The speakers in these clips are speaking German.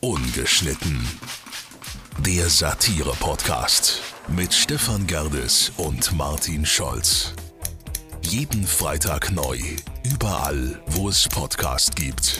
Ungeschnitten. Der Satire-Podcast mit Stefan Gerdes und Martin Scholz. Jeden Freitag neu, überall, wo es Podcast gibt.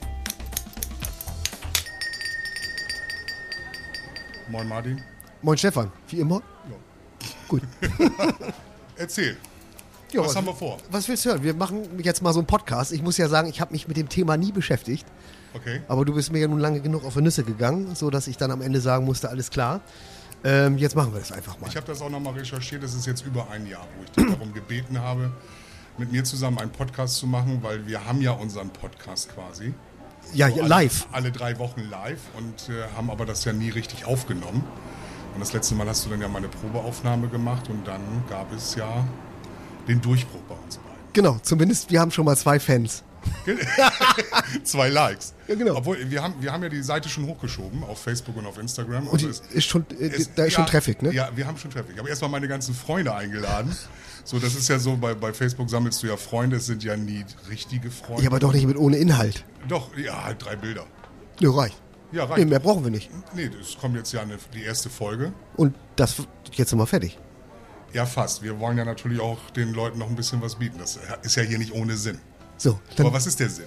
Moin Martin. Moin Stefan, wie immer? Ja. Gut. Erzähl. Ja, was haben wir vor? Was willst du hören? Wir machen jetzt mal so einen Podcast. Ich muss ja sagen, ich habe mich mit dem Thema nie beschäftigt. Okay. Aber du bist mir ja nun lange genug auf die Nüsse gegangen, sodass ich dann am Ende sagen musste, alles klar. Jetzt machen wir das einfach mal. Ich habe das auch nochmal recherchiert. Das ist jetzt über ein Jahr, wo ich dich darum gebeten habe, mit mir zusammen einen Podcast zu machen, weil wir haben ja unseren Podcast quasi. Ja, so live. Alle 3 Wochen live und haben aber das ja nie richtig aufgenommen. Und das letzte Mal hast du dann ja mal eine Probeaufnahme gemacht und dann gab es ja den Durchbruch bei uns beiden. Genau, zumindest wir haben schon mal 2 Fans. 2 Likes. Ja, genau. Obwohl, wir haben ja die Seite schon hochgeschoben auf Facebook und auf Instagram. Und Also ist schon, da ist schon Traffic, ne? Ja, wir haben schon Traffic. Ich habe erstmal meine ganzen Freunde eingeladen. So, das ist ja so, bei Facebook sammelst du ja Freunde, es sind ja nie richtige Freunde. Ja, aber doch nicht mit ohne Inhalt. Doch, ja, halt 3 Bilder. Ja, reicht. Ja, reicht. Nee, mehr brauchen wir nicht. Nee, es kommt jetzt ja die erste Folge. Und das jetzt sind wir fertig. Ja, fast. Wir wollen ja natürlich auch den Leuten noch ein bisschen was bieten. Das ist ja hier nicht ohne Sinn. So, dann, Aber was ist der Sinn?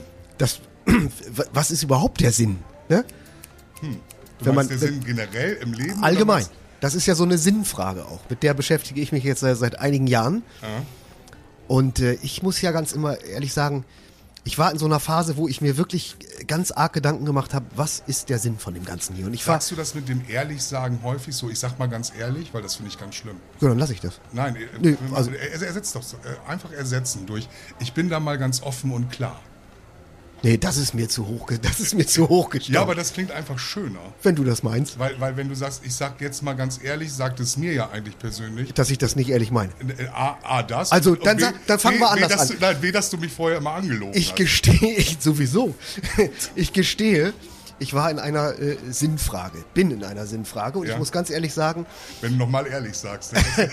was ist überhaupt der Sinn? Ne? Du meinst der Sinn generell im Leben? Allgemein. Das ist ja so eine Sinnfrage auch. Mit der beschäftige ich mich jetzt seit einigen Jahren. Ja. Und ich muss ja ganz immer ehrlich sagen, ich war in so einer Phase, wo ich mir wirklich ganz arg Gedanken gemacht habe, was ist der Sinn von dem Ganzen hier? Und Sagst du das mit dem Ehrlichsagen häufig so? Ich sag mal ganz ehrlich, weil das finde ich ganz schlimm. Ja, dann lasse ich das. Nein, Nee, also- ersetzt doch einfach ersetzen durch. Ich bin da mal ganz offen und klar. Nee, das ist mir zu hoch gestaucht. Ja, aber das klingt einfach schöner. Wenn du das meinst, Weil wenn du sagst, ich sag jetzt mal ganz ehrlich, sagt es mir ja eigentlich persönlich. dass ich das nicht ehrlich meine. Das. Also, und dann B, dann fangen wir anders dass an. Du, dass du mich vorher immer angelogen Ich hast. gestehe, ich gestehe, ich war in einer Sinnfrage, bin in einer Sinnfrage und Ja. ich muss ganz ehrlich sagen, Wenn du nochmal ehrlich sagst.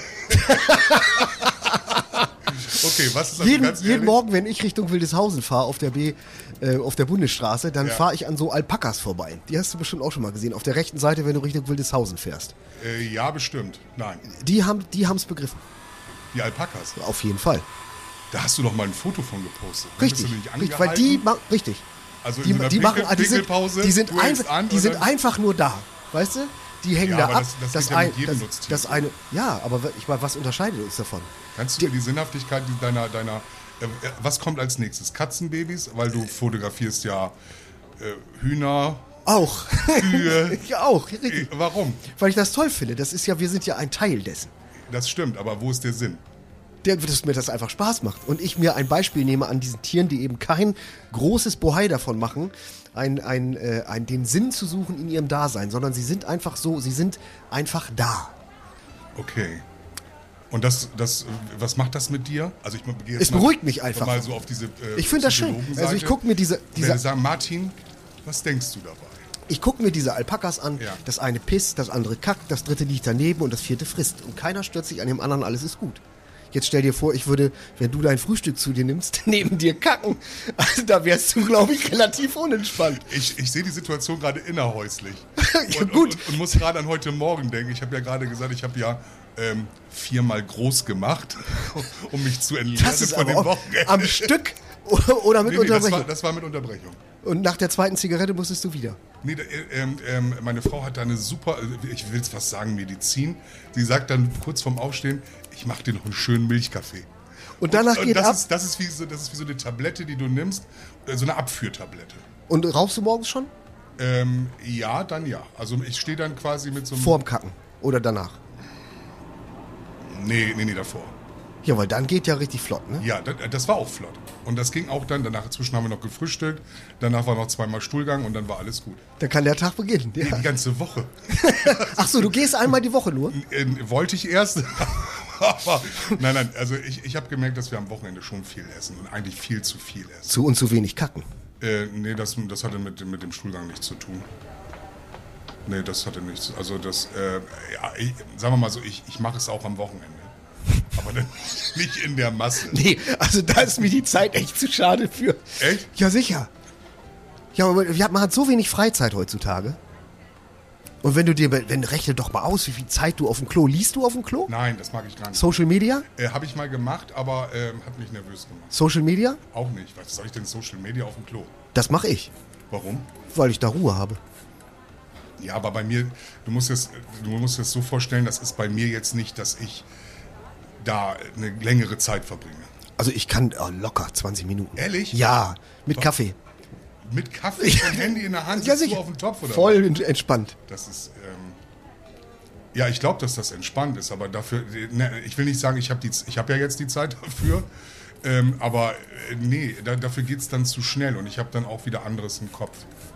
Okay, was ist also ganz jeden ehrlich? Morgen, wenn ich Richtung Wildeshausen fahre auf der Bundesstraße, dann Ja. fahre ich an so Alpakas vorbei. Die hast du bestimmt auch schon mal gesehen. Auf der rechten Seite, wenn du Richtung Wildeshausen fährst. Ja, bestimmt. Nein, Die haben's begriffen. die Alpakas. Auf jeden Fall. Da hast du doch mal ein Foto von gepostet. Richtig. Bist du nicht Richtig, weil angehalten? richtig. Also Die, in so einer die machen, Pinkelpause, die sind, du hältst an die und sind dann- einfach nur da. Weißt du? Die hängen Ja, da aber ab. das geht ja mit jedem Nutztier das so. eine. Ja, aber ich meine, was unterscheidet uns davon? Kannst du mir die Sinnhaftigkeit deiner was kommt als nächstes? Katzenbabys? Weil du fotografierst ja Hühner, Auch. Kühe. Ja, auch. Richtig. Warum? Weil ich das toll finde. Wir sind ja ein Teil dessen. Das stimmt, aber wo ist der Sinn? Dass mir das einfach Spaß macht. Und ich mir ein Beispiel nehme an diesen Tieren, die eben kein großes Bohai davon machen, den Sinn zu suchen in ihrem Dasein, sondern sie sind einfach so, sie sind einfach da. Okay. Und was macht das mit dir? Also ich gehe jetzt Es beruhigt mich einfach. mal so auf diese Ich finde das schön. Also ich gucke mir Ich werde sagen, Martin, was denkst du dabei? Ich gucke mir diese Alpakas an, Ja. das eine pisst, das andere kackt, das dritte liegt daneben und das vierte frisst. Und keiner stört sich an dem anderen, alles ist gut. Jetzt stell dir vor, ich würde, wenn du dein Frühstück zu dir nimmst, neben dir kacken. Also da wärst du, glaube ich, relativ unentspannt. Ich sehe die Situation gerade innerhäuslich. Ja, gut. Und muss gerade an heute Morgen denken. Ich habe ja gerade gesagt, ich habe ja 4-mal groß gemacht, um mich zu entleeren Das ist von aber dem auch Wochenende. am Stück oder mit Unterbrechung. das war mit Unterbrechung. Und nach der zweiten Zigarette musstest du wieder. Nee, meine Frau hat da eine super, ich will es fast sagen, Medizin. Sie sagt dann kurz vorm Aufstehen, ich mache dir noch einen schönen Milchkaffee. Und danach geht ab. Das ist wie so eine Tablette, die du nimmst, so eine Abführtablette. Und rauchst du morgens schon? Ja, dann ja. Also ich stehe dann quasi mit so einem... Vorm Kacken oder danach? Nee, davor. Ja, weil dann geht ja richtig flott, ne? Ja, das war auch flott. Und das ging auch dann, danach inzwischen haben wir noch gefrühstückt, danach war noch 2-mal Stuhlgang und dann war alles gut. Dann kann der Tag beginnen. Ja. Die ganze Woche. Ach so, du gehst einmal die Woche nur? Wollte ich erst, aber nein, also ich habe gemerkt, dass wir am Wochenende schon viel essen und eigentlich viel zu viel essen. Zu und zu wenig kacken. Nee, das hatte mit dem Stuhlgang nichts zu tun. Nee, das hatte nichts. Also sagen wir mal so, ich mache es auch am Wochenende. Aber dann nicht in der Masse. Nee, also da ist mir die Zeit echt zu schade für. Echt? Ja, sicher. Ja, aber man hat so wenig Freizeit heutzutage. Und rechne doch mal aus, wie viel Zeit du auf dem Klo. Liest du auf dem Klo? Nein, das mag ich gar nicht. Social Media? Habe ich mal gemacht, aber hat mich nervös gemacht. Social Media? Auch nicht. Was soll ich denn Social Media auf dem Klo? Das mache ich, Warum? weil ich da Ruhe habe. Ja, aber bei mir, du musst es so vorstellen, das ist bei mir jetzt nicht, dass ich da eine längere Zeit verbringe. Also ich kann locker 20 Minuten. Ehrlich? Ja, mit Kaffee. Mit Kaffee und Handy in der Hand Ja, sitzt du sicher. auf dem Topf oder Voll entspannt. was? Das ist, ja, ich glaube, dass das entspannt ist, aber dafür, ne, ich will nicht sagen, ich habe ja jetzt die Zeit dafür, aber nee, dafür geht es dann zu schnell und ich habe dann auch wieder anderes im Kopf.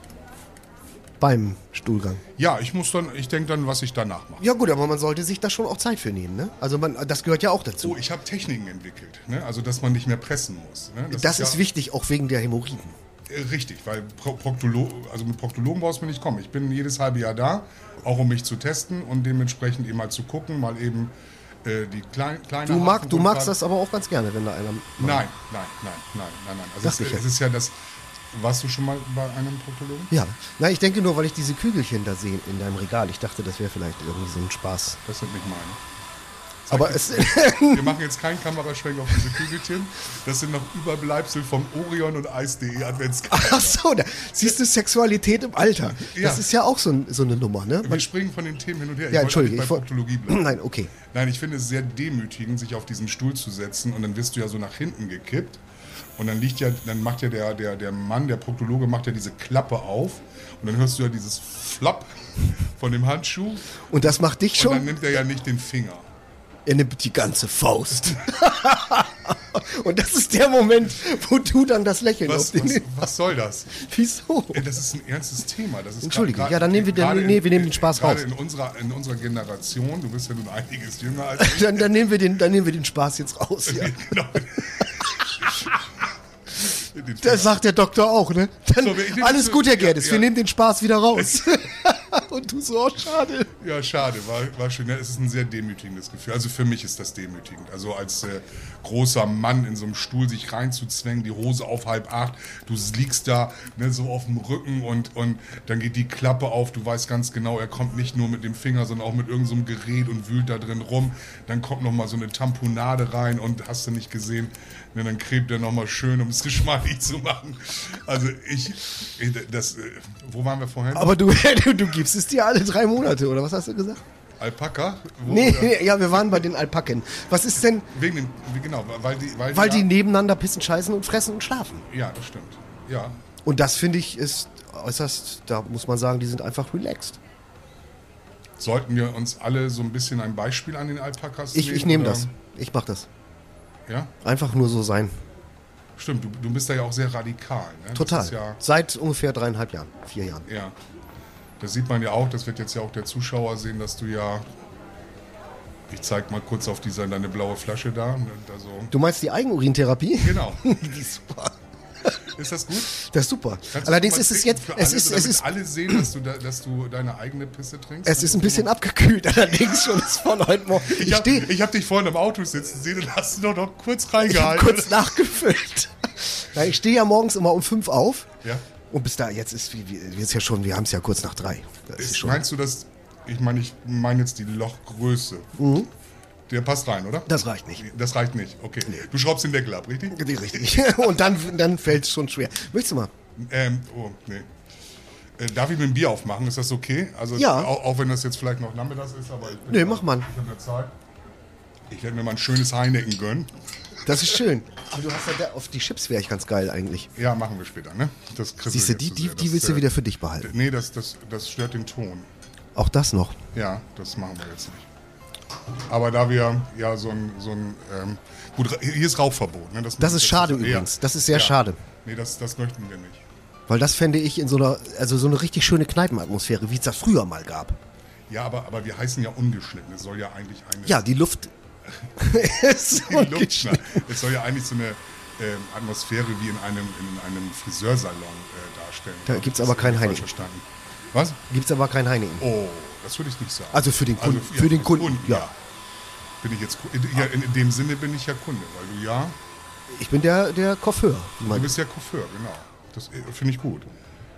Beim Stuhlgang. Ja, ich denke dann, was ich danach mache. Ja gut, aber man sollte sich da schon auch Zeit für nehmen, ne? Also das gehört ja auch dazu. Oh, ich habe Techniken entwickelt, ne? Also dass man nicht mehr pressen muss. Ne? Das ist ja, wichtig, auch wegen der Hämorrhoiden. Richtig, weil mit Proktologen brauchst du mir nicht kommen. Ich bin jedes halbe Jahr da, auch um mich zu testen und dementsprechend eben mal zu gucken, mal eben die kleine Du magst das aber auch ganz gerne, wenn da einer... Nein. Also Dachte ich ja. es ist ja das... Warst du schon mal bei einem Proktologen? Ja, na, ich denke nur, weil ich diese Kügelchen da sehe in deinem Regal. Ich dachte, das wäre vielleicht irgendwie so ein Spaß. Das sind nicht meine. Aber Wir machen jetzt keinen Kameraschwenk auf diese Kügelchen. Das sind noch Überbleibsel vom Orion und Eis.de Adventskalender. Ach so, siehst du Sexualität im Alter. Ja. Das ist ja auch so eine Nummer, ne? Wir springen von den Themen hin und her. Ja, Ich wollte entschuldige. eigentlich bei Proktologie bleiben. Nein, okay. Nein, ich finde es sehr demütigend, sich auf diesen Stuhl zu setzen und dann wirst du ja so nach hinten gekippt. Und dann macht ja der Mann, der Proktologe, macht ja diese Klappe auf und dann hörst du ja dieses Flapp von dem Handschuh. Und das macht dich Und dann schon? nimmt er ja nicht den Finger. Er nimmt die ganze Faust. Und das ist der Moment, wo du dann das Lächeln auf den... Was soll das? Wieso? Das ist ein ernstes Thema. Das ist Entschuldige, ja, dann nehmen wir wir nehmen den Spaß raus. Gerade in unserer Generation, du bist ja nun einiges jünger als ich. Dann nehmen wir den Spaß jetzt raus. Ja. Genau. Das sagt der Doktor auch, ne? Dann, So, alles gut, Herr Gerdes, ja. wir nehmen den Spaß wieder raus. Und du so, oh, schade. Ja, schade, war schön. Ja, es ist ein sehr demütigendes Gefühl. Also für mich ist das demütigend. Also als großer Mann in so einem Stuhl sich reinzuzwängen, die Hose auf 7:30, du liegst da, ne, so auf dem Rücken und dann geht die Klappe auf. Du weißt ganz genau, er kommt nicht nur mit dem Finger, sondern auch mit irgendeinem so einem Gerät und wühlt da drin rum. Dann kommt nochmal so eine Tamponade rein und hast du nicht gesehen, ne, dann cremt er nochmal schön, um es geschmeidig zu machen. Also wo waren wir vorhin? Aber du gibst es dir alle 3 Monate, oder was hast du gesagt? Alpaka? Nee, ja, wir waren bei den Alpaken. Was ist denn, Wegen dem, genau, weil die nebeneinander pissen, scheißen und fressen und schlafen? Ja, das stimmt. Ja. Und das finde ich ist äußerst, da muss man sagen, die sind einfach relaxed. Sollten wir uns alle so ein bisschen ein Beispiel an den Alpakas nehmen? Ich nehme oder? das. Ich mach das. Ja? Einfach nur so sein. Stimmt, du bist da ja auch sehr radikal. Ne? Total. Das ist ja, Seit ungefähr 3,5 Jahren, 4 Jahren. ja. Das sieht man ja auch, das wird jetzt ja auch der Zuschauer sehen, dass du ja, ich zeig mal kurz auf deine blaue Flasche da. Also, Du meinst die Eigenurintherapie? genau. Die ist super. Ist das gut? Das ist super. Kannst du Allerdings mal ist es trinken jetzt, für es alle, ist, so es damit ist, alle sehen, dass du deine eigene Pisse trinkst. es ist ein bisschen abgekühlt, allerdings schon ist von heute Morgen. Ich hab dich vorhin im Auto sitzen sehen und hast du noch kurz Ich habe reingehalten. kurz nachgefüllt. Na, ich stehe ja morgens immer um 5 auf. Ja. Und bis da, jetzt ist ja schon, wir haben es ja kurz nach 3. Das ist schon, Meinst du das? Ich meine jetzt die Lochgröße. Der passt rein, oder? das reicht nicht. Das reicht nicht. Okay. Du schraubst den Deckel ab, richtig? Richtig. Und dann fällt es schon schwer. Möchtest du mal? Oh, nee. Darf ich mir ein Bier aufmachen? Ist das okay? Also Ja. Auch wenn das jetzt vielleicht noch nachmittags ist, aber ich bin Nee, mach mal. Ich habe ja Zeit. Ich werde mir mal ein schönes Heineken gönnen. Das ist schön. Aber du hast ja auf die Chips wäre ich ganz geil eigentlich. Ja, machen wir später, ne? Das kribbelt Siehst du, jetzt die zu sehr. die willst du wieder für dich behalten. Nee, das stört den Ton. Auch das noch. Ja, das machen wir jetzt nicht. Aber da wir ja gut, hier ist Rauchverbot. Ne? Das ist schade übrigens. Das ist sehr schade. Nee, das möchten wir nicht. Weil das fände ich in so eine richtig schöne Kneipenatmosphäre, wie es das früher mal gab. Ja, aber wir heißen ja ungeschnitten. Es soll ja eigentlich eine... Ja, die Luft ist die Luft, es soll ja eigentlich so eine Atmosphäre wie in einem Friseursalon darstellen. Da gibt's Das aber ist kein falsch Heineken. verstanden. Was? Gibt's aber kein Heineken. Oh, das würde ich nicht sagen. Also für den Kunden. ja, für den fürs Kunden, ja. Bin ich jetzt... Ja, in dem Sinne bin ich ja Kunde, weil du ja... Ich bin der Coiffeur. Du bist ja Coiffeur, genau. Das finde ich gut.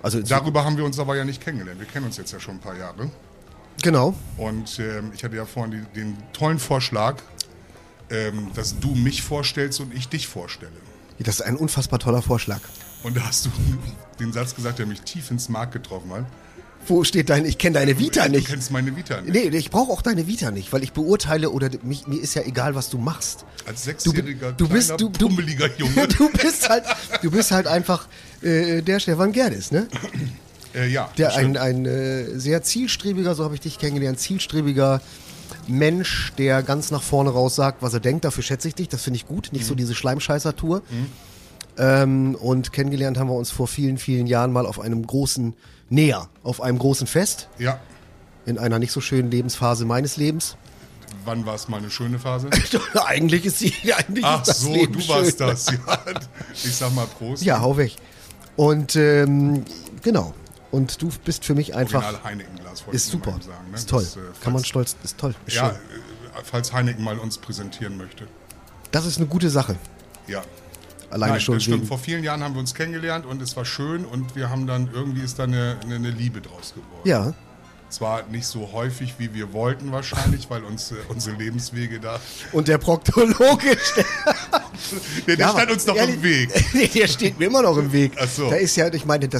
Also Darüber haben wir uns aber ja nicht kennengelernt. Wir kennen uns jetzt ja schon ein paar Jahre. Genau. Und ich hatte ja vorhin den tollen Vorschlag, dass du mich vorstellst und ich dich vorstelle. Das ist ein unfassbar toller Vorschlag. Und da hast du den Satz gesagt, der mich tief ins Mark getroffen hat. Wo steht ich kenne deine Vita nicht. Du kennst meine Vita nicht. Nee, ich brauche auch deine Vita nicht, weil ich beurteile oder mir ist ja egal, was du machst. Als sechsjähriger, pummeliger Junge. Du bist halt einfach der Stefan Gerdes, ne? Ja. Der ein sehr zielstrebiger, so habe ich dich kennengelernt, zielstrebiger Mensch, der ganz nach vorne raus sagt, was er denkt. Dafür schätze ich dich, das finde ich gut. Nicht so diese Schleimscheißer-Tour. Und kennengelernt haben wir uns vor vielen, vielen Jahren mal auf einem großen Fest. Ja. In einer nicht so schönen Lebensphase meines Lebens. Wann war es mal eine schöne Phase? Eigentlich ist das so, Leben du warst schön. das. Ja. Ich sag mal Prost. Ja, hau weg. Und genau. Und du bist für mich einfach... Original Heineken-Glas, wollte ist ich nur super. mal eben sagen. Ne? Ist toll. Das, Kann man stolz... Ist toll. Ist ja, schön. falls Heineken mal uns präsentieren möchte. Das ist eine gute Sache. Ja. Alleine Nein, schon das stimmt. wegen... Vor vielen Jahren haben wir uns kennengelernt und es war schön und wir haben dann, irgendwie ist da eine Liebe draus geworden. Ja. Zwar nicht so häufig, wie wir wollten wahrscheinlich, weil uns unsere Lebenswege da... Und der Proktologe... der stand uns noch im Weg. Nee, der steht mir immer noch im Weg. Ach so. Da ist ja, ich meine,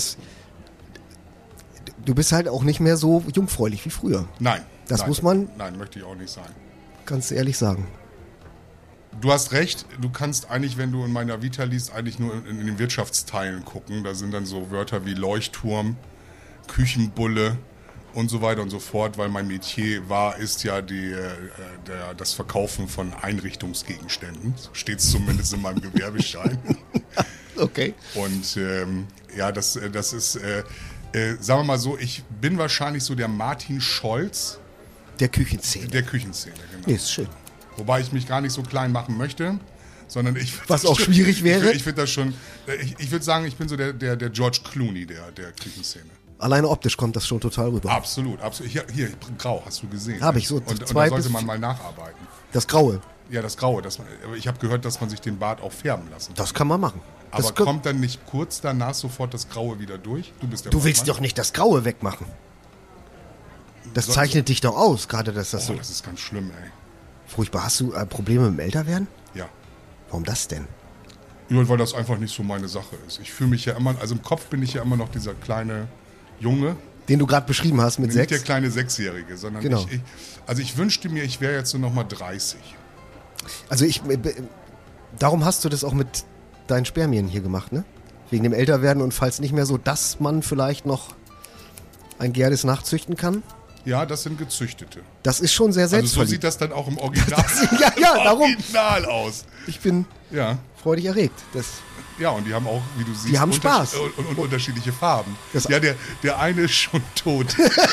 du bist halt auch nicht mehr so jungfräulich wie früher. Nein. Das nein, muss man... Nein, möchte ich auch nicht sein. Ganz ehrlich sagen. Du hast recht, du kannst eigentlich, wenn du in meiner Vita liest, eigentlich nur in den Wirtschaftsteilen gucken. Da sind dann so Wörter wie Leuchtturm, Küchenbulle und so weiter und so fort, weil mein Metier ist ja das Verkaufen von Einrichtungsgegenständen. So steht es zumindest in meinem Gewerbeschein. Okay. Und das ist, sagen wir mal so, ich bin wahrscheinlich so der Martin Scholz Der Küchenszene. der Küchenszene, genau. Nee, ist schön. Wobei ich mich gar nicht so klein machen möchte, sondern Was auch schwierig wäre? Ich finde das schon, ich würde sagen, ich bin so der George Clooney der Küchenszene. Alleine optisch kommt das schon total rüber. Absolut, absolut. Hier, grau, hast du gesehen. Hab ich so. Und da 2 sollte bis man mal nacharbeiten. Das Graue. Ja, das Graue. Aber ich habe gehört, dass man sich den Bart auch färben lassen kann. Das kann man machen. Aber kommt dann nicht kurz danach sofort das Graue wieder durch? Du bist der Du willst Fachmann. doch nicht das Graue wegmachen. Das zeichnet dich doch aus, gerade dass das Oh, so... das ist ganz schlimm, ey. Furchtbar. Hast du Probleme mit dem Älterwerden? Ja. Warum das denn? Nur weil das einfach nicht so meine Sache ist. Ich fühle mich ja immer, also im Kopf bin ich ja immer noch dieser kleine Junge. Den du gerade beschrieben hast mit Nicht 6? der kleine Sechsjährige, sondern Genau. ich wünschte mir, ich wäre jetzt so nochmal 30. Also darum hast du das auch mit deinen Spermien hier gemacht, ne? Wegen dem Älterwerden und falls nicht mehr so, dass man vielleicht noch ein Gerdes nachzüchten kann. Ja, das sind Gezüchtete. Das ist schon sehr Also so selbstverliebt. sieht das dann auch im Original, darum. Original aus. Ich bin Ja. freudig erregt. Ja, und die haben auch, wie du siehst, Die haben Spaß. Und unterschiedliche Farben. Das- Ja, der eine ist schon tot.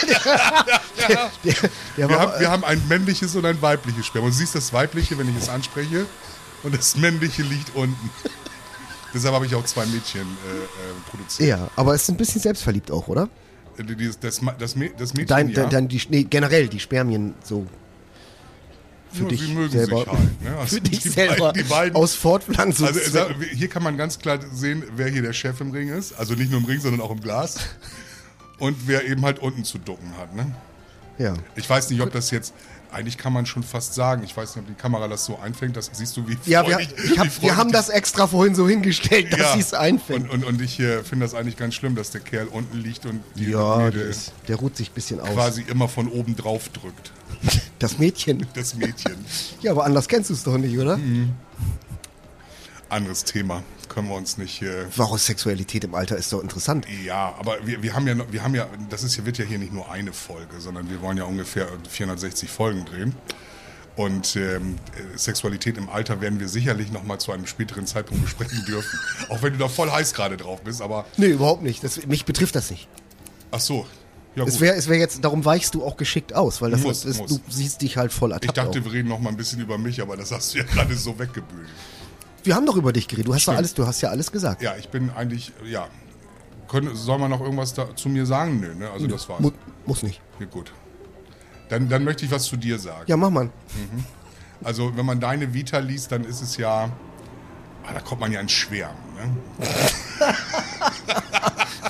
Der war, Wir haben ein männliches und ein weibliches Sperma. Und du siehst das weibliche, wenn ich es anspreche, und das männliche liegt unten. Deshalb habe ich auch 2 Mädchen produziert. ja, aber es ist ein bisschen selbstverliebt auch, oder? Das Mädchen, Generell die Spermien so für ja, dich sie mögen selber. sich halt. Ne? Also Für dich die selber. Die beiden, aus Fortpflanzung. also hier kann man ganz klar sehen, wer hier der Chef im Ring ist. Also nicht nur im Ring, sondern auch im Glas. Und wer eben halt unten zu ducken hat. Ne? ja. Ich weiß nicht, ob das jetzt, eigentlich kann man schon fast sagen, ich weiß nicht, ob die Kamera das so einfängt, das siehst du, wie Ja, freudig, wir haben das extra vorhin so hingestellt, dass ja. sie es einfängt. Und ich finde das eigentlich ganz schlimm, dass der Kerl unten liegt und die Ja, Mädel der ruht sich ein bisschen aus. quasi immer von oben drauf drückt. Das Mädchen. Das Mädchen. Ja, aber anders kennst du es doch nicht, oder? Anderes Thema. Können wir uns nicht... Warum Sexualität im Alter ist doch interessant. Ja, aber wir haben ja, wird ja hier nicht nur eine Folge, sondern wir wollen ja ungefähr 460 Folgen drehen. Und Sexualität im Alter werden wir sicherlich nochmal zu einem späteren Zeitpunkt besprechen dürfen. Auch wenn du da voll heiß gerade drauf bist, aber... Nee, überhaupt nicht. Mich betrifft das nicht. Ach so. Ja, Es gut. wär jetzt, darum weichst du auch geschickt aus, weil das Muss. du siehst dich halt voll Ich ertappt dachte, auch. wir reden noch mal ein bisschen über mich, aber das hast du ja gerade so weggebügelt. Wir haben doch über dich geredet. Stimmt. Du hast ja alles gesagt. Ja, ich bin eigentlich, ja. Soll man noch irgendwas zu mir sagen? Nö, ne? Also das war's. Muss nicht. Ja, gut. Dann möchte ich was zu dir sagen. Ja, mach mal. Also wenn man deine Vita liest, dann ist es ja, da kommt man ja ins Schwärmen. Ne?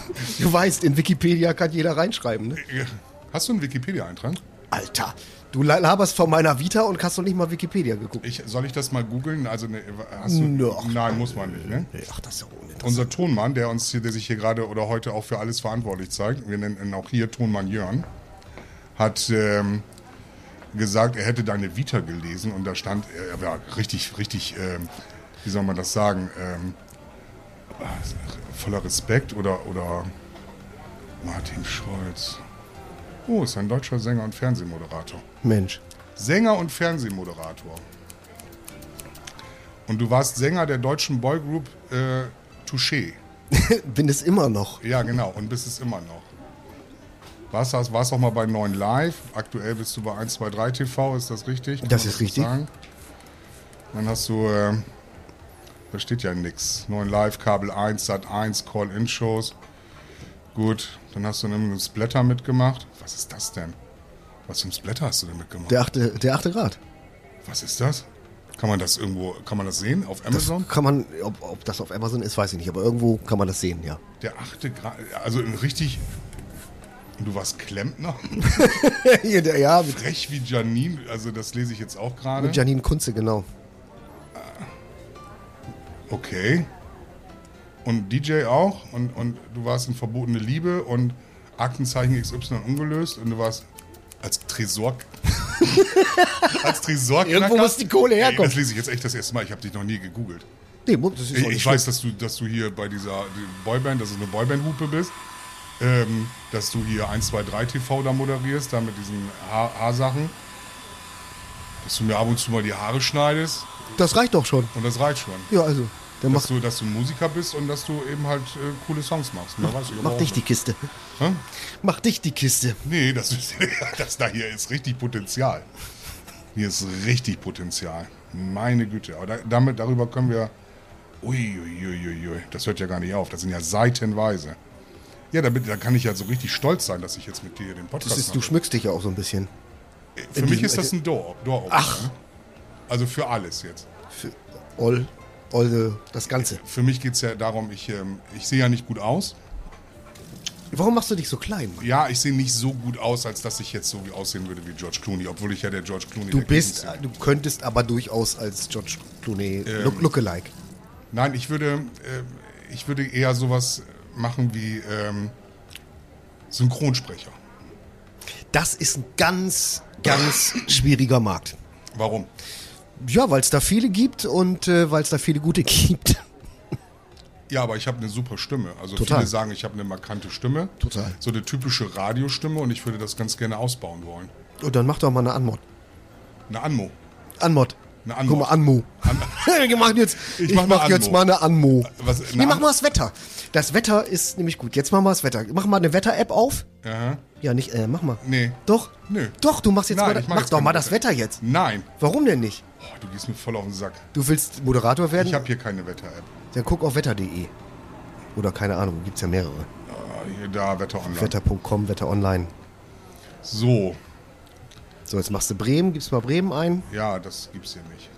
Du weißt, in Wikipedia kann jeder reinschreiben, ne? Hast du einen Wikipedia-Eintrag? Alter, du laberst von meiner Vita und hast noch nicht mal Wikipedia geguckt. Soll ich das mal googeln? Also, hast du, nein, muss man nicht, ne? Ach, das ist ja uninteressant. Unser Tonmann, der sich hier gerade oder heute auch für alles verantwortlich zeigt, wir nennen ihn auch hier Tonmann Jörn, hat gesagt, er hätte deine Vita gelesen und da stand, er war richtig, wie soll man das sagen, voller Respekt oder Martin Scholz. Oh, ist ein deutscher Sänger und Fernsehmoderator. Mensch. Sänger und Fernsehmoderator. Und du warst Sänger der deutschen Boygroup Touché. Bin es immer noch. Ja, genau, und bist es immer noch. Warst auch mal bei 9 Live. Aktuell bist du bei 123 TV, ist das richtig? Kann Das man ist richtig. sagen? Dann hast du, da steht ja nichts. 9 Live, Kabel 1, Sat 1, Call-In-Shows. Gut, dann hast du einen Splatter mitgemacht. Was ist das denn? Was für ein Splatter hast du denn mitgemacht? Der achte Grad. Was ist das? Kann man das sehen auf Das Amazon? kann man, ob das auf Amazon ist, weiß ich nicht, aber irgendwo kann man das sehen, ja. Der 8. Grad, also richtig. Und du warst Klempner? Ja, mit Frech wie Janine, also das lese ich jetzt auch gerade. Janine Kunze, genau. Okay. Und DJ auch? Und du warst in Verbotene Liebe und Aktenzeichen XY ungelöst und du warst als Tresor... als Tresorknacker. Irgendwo muss die Kohle herkommen. Das lese ich jetzt echt das erste Mal. Ich habe dich noch nie gegoogelt. Nee, das ist auch nicht Ich weiß, dass du hier bei dieser Boyband, dass du eine Boyband-Hupe bist, dass du hier 123 TV da moderierst, da mit diesen Haarsachen, dass du mir ab und zu mal die Haare schneidest Das reicht doch schon. und das reicht schon. Ja, also. Der Dass du Musiker bist und dass du eben halt coole Songs machst. Mehr weiß ich aber mach auch dich die nicht. Kiste. Hä? Mach dich die Kiste. Nee, das hier ist richtig Potenzial. Hier ist richtig Potenzial. Meine Güte. Aber darüber können wir... Uiuiuiui. Das hört ja gar nicht auf. Das sind ja seitenweise. Ja, da kann ich ja so richtig stolz sein, dass ich jetzt mit dir den Podcast Du schmückst dich ja auch so ein bisschen. Für mich ist das ein Door-Opener. Ach. Also für alles jetzt. Für das Ganze. Für mich geht es ja darum, ich sehe ja nicht gut aus. Warum machst du dich so klein, Mann? Ja, ich sehe nicht so gut aus, als dass ich jetzt so aussehen würde wie George Clooney, obwohl ich ja der George Clooney Du der Gegend bin. könntest aber durchaus als George Clooney Lookalike. Nein, ich würde eher sowas machen wie Synchronsprecher. Das ist ein ganz, ganz schwieriger Markt. Warum? Ja, weil es da viele gibt und weil es da viele gute gibt. Ja, aber ich habe eine super Stimme. Also Total. viele sagen, ich habe eine markante Stimme. Total. So eine typische Radiostimme und ich würde das ganz gerne ausbauen wollen. Und dann mach doch mal eine Anmod. Eine Anmo. Anmod. Eine Anmod. Guck mal, Anmo. Ich mach jetzt mal eine Anmo. Nee, mach mal das Wetter. Das Wetter ist nämlich gut. Jetzt machen wir das Wetter. Mach mal eine Wetter-App auf. Aha. Ja, nicht, mach mal. Nee. Doch? Nö. Doch, du machst jetzt Nein, mal, ich mach mach jetzt doch kein mal das Wetter. Wetter jetzt. Nein. Warum denn nicht? Oh, du gehst mir voll auf den Sack. Du willst Moderator werden? Ich habe hier keine Wetter-App. Dann guck auf wetter.de. Oder keine Ahnung, gibt's ja mehrere. Hier, da, Wetter online. Wetter.com, Wetter online. So. So, jetzt machst du Bremen, gibst mal Bremen ein. Ja, das gibt's hier nicht.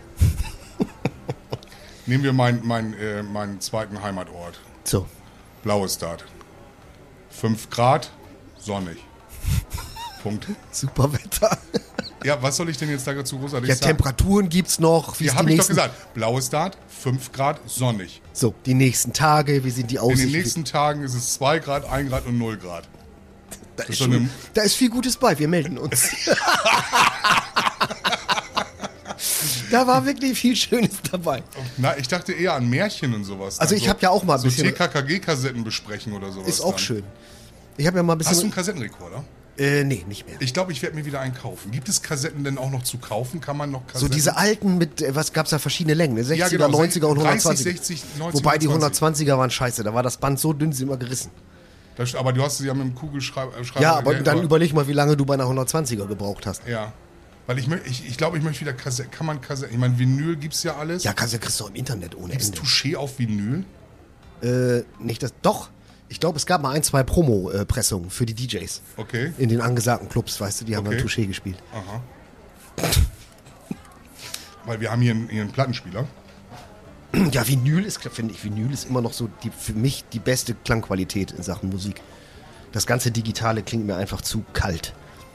Nehmen wir meinen zweiten Heimatort. So. Blaues Dart. 5 Grad, sonnig. Punkt. Super Wetter. Ja, was soll ich denn jetzt dazu großartig Ja, sagen? Temperaturen gibt's noch. Wie Ja, ist habe die ich doch nächsten, gesagt. Blaues Dart, 5 Grad, sonnig. So, die nächsten Tage, wie sind die In Aussichten? den nächsten Tagen ist es 2 Grad, 1 Grad und 0 Grad. da, ist so eine- da ist viel Gutes bei, wir melden uns. Da war wirklich viel Schönes dabei. Na, ich dachte eher an Märchen und sowas. Also Dann ich hab ja auch mal ein so bisschen- TKKG-Kassetten besprechen oder sowas. Ist auch dann. schön. Ich habe ja mal ein Hast du einen bisschen... Kassettenrekorder? Nee, nicht mehr. Ich glaube, ich werde mir wieder einen kaufen. Gibt es Kassetten denn auch noch zu kaufen? Kann man noch Kassetten? So diese alten mit, was gab's da verschiedene Längen, ne? 60er, Ja, genau, 90er und 30, 120er. 60, 90, Wobei die 120. 120er waren scheiße, da war das Band so dünn, sie immer gerissen. Aber du hast sie ja mit dem Kugelschreiber... Ja, aber dann überleg mal, wie lange du bei einer 120er gebraucht hast. Ja. Weil ich glaube, ich möchte wieder Kassetten... Kann man Kassetten... Ich meine, Vinyl gibt's ja alles. Ja, kriegst du auch im Internet ohne Gibt's Ende. Touché auf Vinyl? Nicht das. Doch. Ich glaube, es gab mal 1, 2 Promo-Pressungen für die DJs. Okay. In den angesagten Clubs, weißt du, die haben dann Okay. Touché gespielt. Aha. Weil wir haben hier einen Plattenspieler. Ja, Vinyl ist immer noch so für mich die beste Klangqualität in Sachen Musik. Das ganze Digitale klingt mir einfach zu kalt.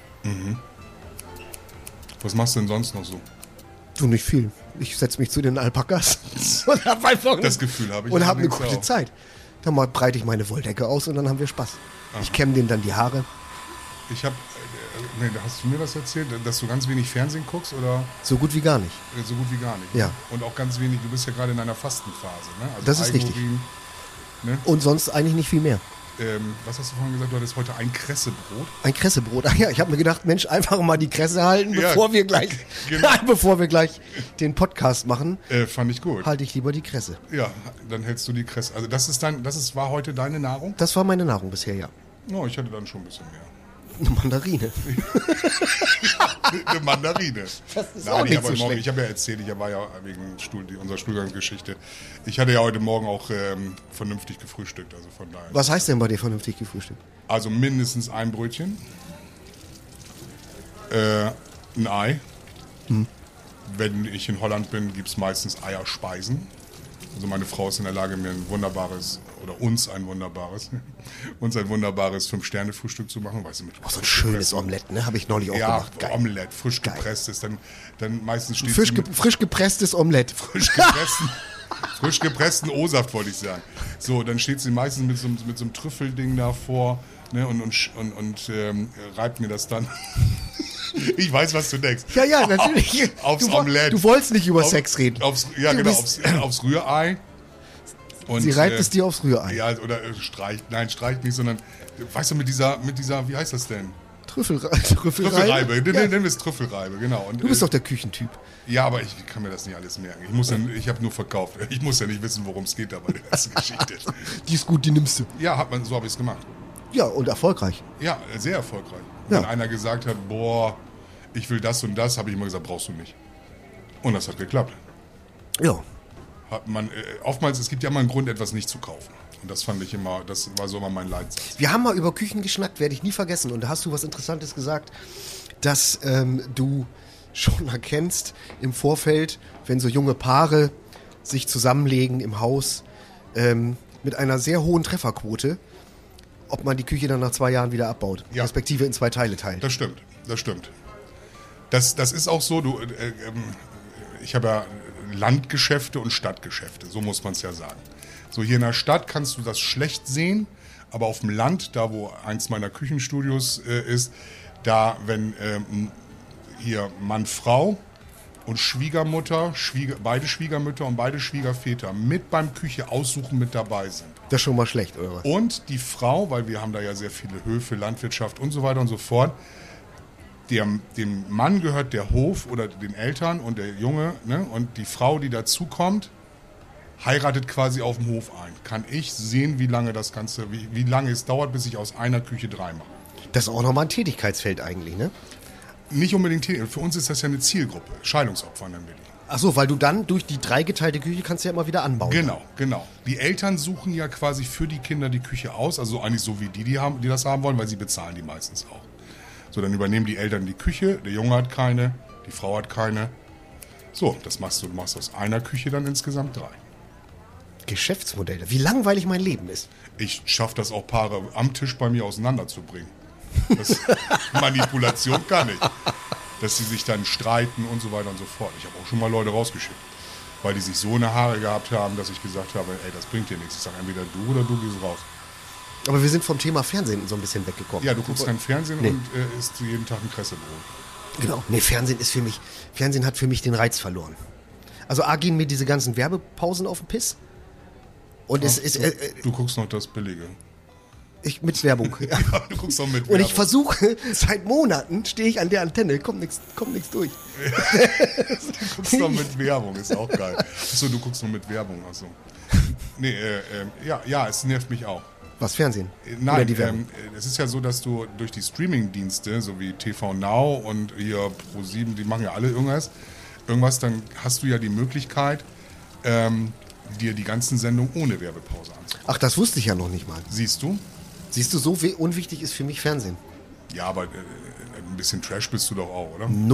Was machst du denn sonst noch so? Du, nicht viel. Ich setze mich zu den Alpakas und habe einfach Das Gefühl habe ich. und habe eine allerdings gute auch. Zeit. Dann mal breite ich meine Wolldecke aus und dann haben wir Spaß. Ich kämme denen dann die Haare. Ich habe, hast du mir das erzählt, dass du ganz wenig Fernsehen guckst oder So gut wie gar nicht. so gut wie gar nicht? Ja. Und auch ganz wenig, du bist ja gerade in einer Fastenphase, ne? Also Das ist richtig. Und sonst eigentlich nicht viel mehr. Was hast du vorhin gesagt? Du hattest heute ein Kressebrot. Ein Kressebrot. Ach ja, ich habe mir gedacht, Mensch, einfach mal die Kresse halten, Ja, bevor wir gleich, genau. bevor wir gleich den Podcast machen, Fand ich gut. halte ich lieber die Kresse. Ja, dann hältst du die Kresse. Also war heute deine Nahrung? Das war meine Nahrung bisher, ja. Oh, ich hatte dann schon ein bisschen mehr. Eine Mandarine. Eine Mandarine. Das ist Nein, auch nicht aber so morgen, schlecht. ich habe ja erzählt, ich war ja wegen unserer Stuhlgangsgeschichte. Ich hatte ja heute Morgen auch vernünftig gefrühstückt, also von daher. Was heißt denn bei dir vernünftig gefrühstückt? Also mindestens ein Brötchen, ein Ei. Wenn ich in Holland bin, gibt es meistens Eierspeisen. Also meine Frau ist in der Lage, mir uns ein wunderbares 5-Sterne-Frühstück zu machen. Weißt du, mit So ein schönes Omelett, ne? Habe ich neulich auch ja, gemacht. Geil. Omelett, frisch gepresstes. Dann meistens steht Frisch gepresstes Omelett. frisch gepressten O-Saft, wollte ich sagen. So, dann steht sie meistens mit so einem Trüffelding davor, ne, und reibt mir das dann. Ich weiß, was du denkst. Ja, natürlich. Aufs Omelett. Du wolltest nicht über Sex reden. Aufs Rührei. Und, Sie reibt es dir aufs Rührei. Ja, oder streicht nicht, sondern, weißt du, mit dieser, wie heißt das denn? Trüffelreibe. Trüffelreibe, Ja. nennen wir es Trüffelreibe, genau. Und, Du bist doch der Küchentyp. ja, aber ich kann mir das nicht alles merken. Ich habe nur verkauft. Ich muss ja nicht wissen, worum es geht dabei, der ganzen Geschichte. Die ist gut, die nimmst du. Ja, so habe ich es gemacht. Ja, und erfolgreich. Ja, sehr erfolgreich. Ja. Wenn einer gesagt hat, boah, ich will das und das, habe ich immer gesagt, brauchst du nicht. Und das hat geklappt. Ja. Oftmals, es gibt ja immer einen Grund, etwas nicht zu kaufen. Und das war so immer mein Leitsatz. Wir haben mal über Küchen geschnackt, werde ich nie vergessen. Und da hast du was Interessantes gesagt, dass du schon erkennst im Vorfeld, wenn so junge Paare sich zusammenlegen im Haus mit einer sehr hohen Trefferquote, ob man die Küche dann nach 2 Jahren wieder abbaut, Ja. respektive in 2 Teile teilt. Das stimmt. Das ist auch so, ich habe ja Landgeschäfte und Stadtgeschäfte, so muss man es ja sagen. So, hier in der Stadt kannst du das schlecht sehen, aber auf dem Land, da wo eins meiner Küchenstudios ist, da wenn hier Mann, Frau und Schwiegermutter, beide Schwiegermütter und beide Schwiegerväter mit beim Küche aussuchen mit dabei sind. Das ist schon mal schlecht, oder was? Und die Frau, weil wir haben da ja sehr viele Höfe, Landwirtschaft und so weiter und so fort, dem Mann gehört der Hof oder den Eltern und der Junge, ne? Und die Frau, die dazukommt, heiratet quasi auf dem Hof ein. Kann ich sehen, wie lange das Ganze, wie lange es dauert, bis ich aus einer Küche 3 mache. Das ist auch nochmal ein Tätigkeitsfeld eigentlich, ne? Nicht unbedingt, für uns ist das ja eine Zielgruppe, Scheidungsopfer nennen wir die. Ach so, weil du dann durch die 3 geteilte Küche kannst du ja immer wieder anbauen. Genau. Die Eltern suchen ja quasi für die Kinder die Küche aus, also eigentlich so wie die das haben wollen, weil sie bezahlen die meistens auch. So, dann übernehmen die Eltern die Küche, der Junge hat keine, die Frau hat keine. So, das machst du. Du machst aus einer Küche dann insgesamt 3. Geschäftsmodelle. Wie langweilig mein Leben ist. Ich schaffe das auch Paare am Tisch bei mir auseinanderzubringen. Das Manipulation kann ich. Dass sie sich dann streiten und so weiter und so fort. Ich habe auch schon mal Leute rausgeschickt, weil die sich so eine Haare gehabt haben, dass ich gesagt habe, ey, das bringt dir nichts. Ich sage, entweder du oder du gehst raus. Aber wir sind vom Thema Fernsehen so ein bisschen weggekommen. Ja, du guckst kein Fernsehen Nee. und isst jeden Tag ein Kressebrot. Genau. Nee, Fernsehen hat für mich den Reiz verloren. Also A, gehen mir diese ganzen Werbepausen auf den Piss. Und es ist, Du guckst noch das Billige. ich mit Werbung. Ja, du guckst noch mit Und Werbung. ich versuche, seit Monaten stehe ich an der Antenne, kommt nichts durch. Du guckst noch mit Werbung, ist auch geil. Achso, du guckst noch mit Werbung, achso. Nee, ja, es nervt mich auch. Was, Fernsehen? Oder Nein, die Werbung? es ist ja so, dass du durch die Streaming-Dienste, so wie TV Now und hier Pro7, die machen ja alle irgendwas, dann hast du ja die Möglichkeit, dir die ganzen Sendungen ohne Werbepause anzugucken. Ach, das wusste ich ja noch nicht mal. Siehst du? Siehst du, so unwichtig ist für mich Fernsehen. Ja, aber ein bisschen Trash bist du doch auch, oder? 0.